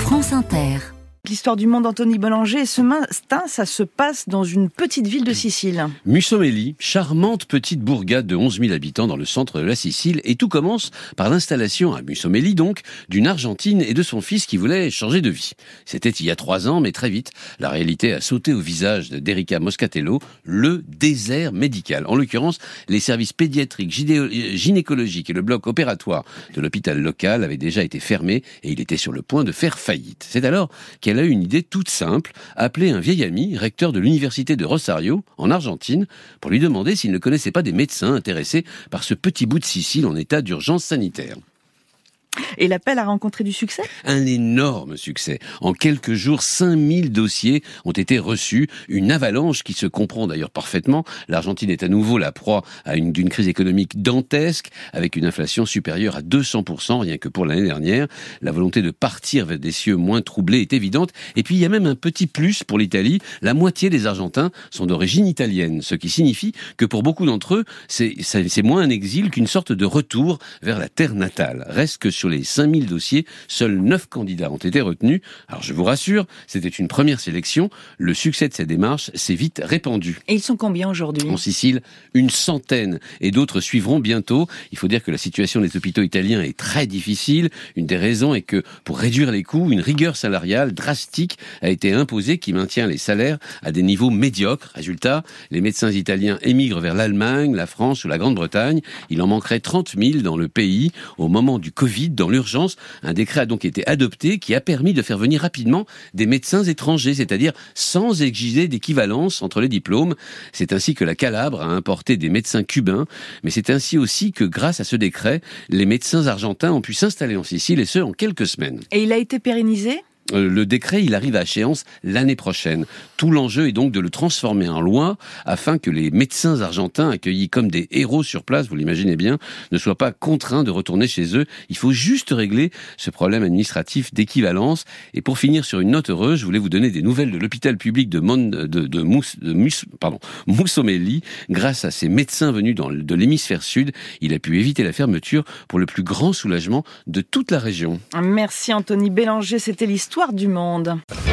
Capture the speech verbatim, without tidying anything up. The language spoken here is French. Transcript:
France Inter. L'histoire du monde, Anthony Bélanger. Ce matin, ça se passe dans une petite ville de Sicile. Mussomeli, charmante petite bourgade de onze mille habitants dans le centre de la Sicile. Et tout commence par l'installation à Mussomeli, donc, d'une Argentine et de son fils qui voulaient changer de vie. C'était il y a trois ans, mais très vite, la réalité a sauté au visage d'Erica Moscatello, le désert médical. En l'occurrence, les services pédiatriques, gynécologiques et le bloc opératoire de l'hôpital local avaient déjà été fermés et il était sur le point de faire faillite. C'est alors qu'elle a eu une idée toute simple, appeler un vieil ami, recteur de l'université de Rosario, en Argentine, pour lui demander s'il ne connaissait pas des médecins intéressés par ce petit bout de Sicile en état d'urgence sanitaire. Et l'appel a rencontré du succès ? Un énorme succès. En quelques jours, cinq mille dossiers ont été reçus. Une avalanche qui se comprend d'ailleurs parfaitement. L'Argentine est à nouveau la proie à une, d'une crise économique dantesque, avec une inflation supérieure à deux cents pour cent, rien que pour l'année dernière. La volonté de partir vers des cieux moins troublés est évidente. Et puis il y a même un petit plus pour l'Italie. La moitié des Argentins sont d'origine italienne, ce qui signifie que pour beaucoup d'entre eux, c'est, c'est, c'est moins un exil qu'une sorte de retour vers la terre natale. Reste que sur les cinq mille dossiers, seuls neuf candidats ont été retenus. Alors je vous rassure, c'était une première sélection. Le succès de cette démarche s'est vite répandu. Et ils sont combien aujourd'hui ? En Sicile, une centaine. Et d'autres suivront bientôt. Il faut dire que la situation des hôpitaux italiens est très difficile. Une des raisons est que, pour réduire les coûts, une rigueur salariale drastique a été imposée qui maintient les salaires à des niveaux médiocres. Résultat, les médecins italiens émigrent vers l'Allemagne, la France ou la Grande-Bretagne. Il en manquerait trente mille dans le pays au moment du Covid. Dans l'urgence, un décret a donc été adopté qui a permis de faire venir rapidement des médecins étrangers, c'est-à-dire sans exiger d'équivalence entre les diplômes. C'est ainsi que la Calabre a importé des médecins cubains, mais c'est ainsi aussi que, grâce à ce décret, les médecins argentins ont pu s'installer en Sicile, et ce, en quelques semaines. Et il a été pérennisé ? Le décret, il arrive à échéance l'année prochaine. Tout l'enjeu est donc de le transformer en loi afin que les médecins argentins accueillis comme des héros sur place, vous l'imaginez bien, ne soient pas contraints de retourner chez eux. Il faut juste régler ce problème administratif d'équivalence. Et pour finir sur une note heureuse, je voulais vous donner des nouvelles de l'hôpital public de, Mon, de, de, Mous, de Mus, pardon, Mussomeli. Grâce à ces médecins venus dans, de l'hémisphère sud, il a pu éviter la fermeture pour le plus grand soulagement de toute la région. Merci Anthony Bélanger, c'était l'histoire du monde.